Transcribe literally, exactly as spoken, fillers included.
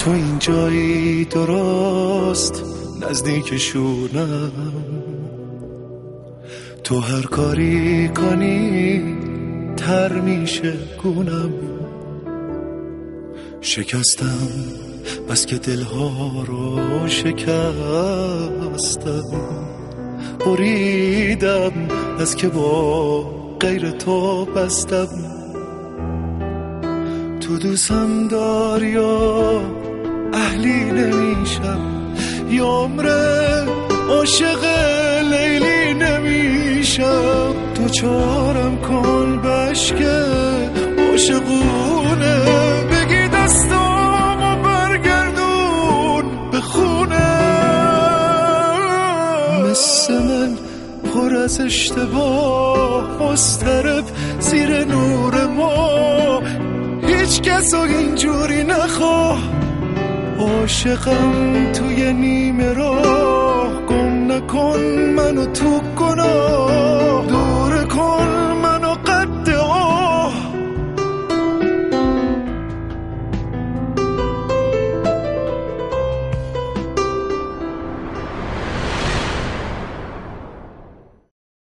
تو این جایی درست نزدیکشونم، تو هر کاری کنی تر میشه گونم. شکستم بس که دلها رو شکستم، بریدم از که با غیر تو بستم. تو دوستم داری یا اهلی نمیشم، یا عمره عاشق لیلی نمیشم. تو چارم کن بشکه عاشقونه، بگی دستامو برگردون به خونه. مثل من پر از اشتباه مضطرب زیر نور ما، هیچ کس اینجوری نخواه. عاشقم توی نیمه راه، گم نکن منو تو گناه.